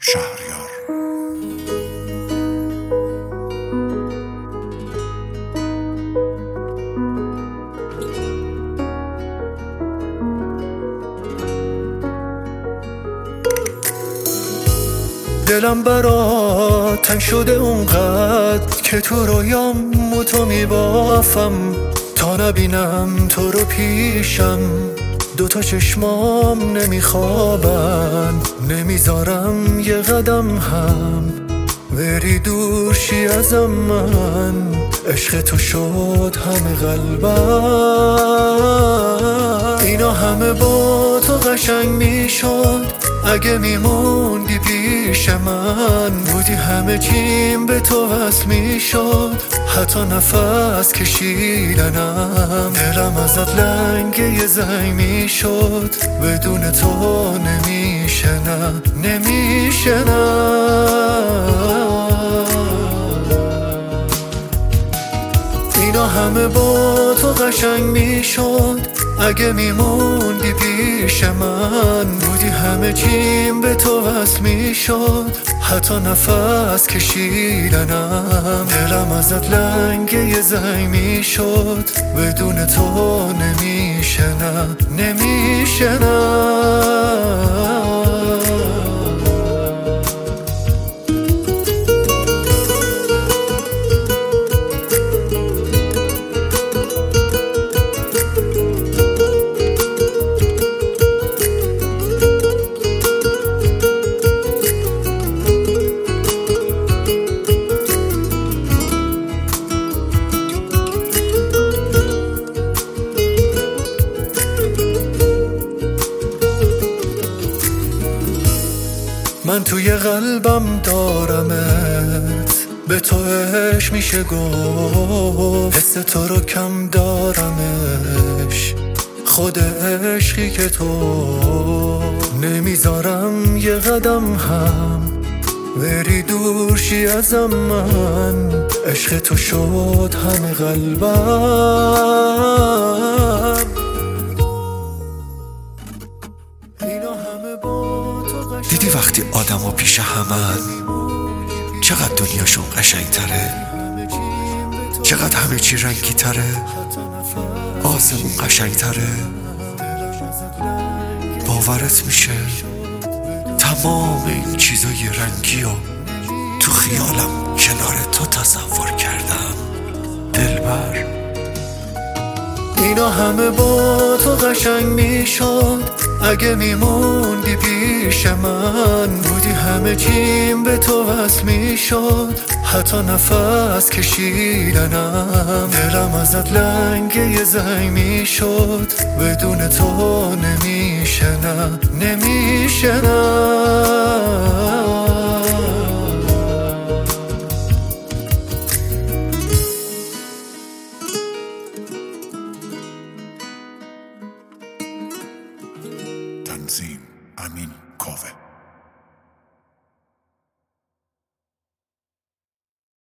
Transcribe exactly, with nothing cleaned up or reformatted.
شهریار. دلم برا تنگ شده اونقدر که تو رویام تو میبافم، تا نبینم تو رو پیشم دوتا چشمام نمیخوابن، نمیذارم یه قدم هم بری دور شی ازم. من عشق تو شد همه قلبم، اینا همه با تو قشنگ میشد اگه میموندی پیش من. بودی همه چیم به تو وصل میشد، حتی نفس کشیدنم. دلم ازت لنگه یه زنگ میشد، بدون تو نمیشه نه نمیشه نه. اینا همه با تو قشنگ میشد اگه میموندی پیش من. بودی همه چیم به تو وصل میشد، حتی نفس کشیدنم. دلم ازت لنگه یه زنگ میشد، بدون تو نمیشه نه نمیشه نه. من توی قلبم دارمت، به تو عشق میشه گفت، حس تو رو کم دارمش، خود عشقی که تو نمیذارم یه قدم هم بری دور شی ازم. من عشق تو شد همه قلبم، اینا همه با دیدی وقتی آدم ها پیش همن چقدر دنیاشون قشنگ تره، چقدر همه چی رنگی تره، آسمون قشنگ تره. باورت میشه تمام این چیزای رنگی و تو خیالم کنار تو تصور کردم دلبر. اینا همه با تو قشنگ میشد اگه میموندی پیش من. بودی همه چیم به تو وصل میشد، حتی نفس کشیدنم. دلم ازت لنگه یه زنگ میشد، بدون تو نمیشه نه نمیشه نه. تنظیم امین کاوه.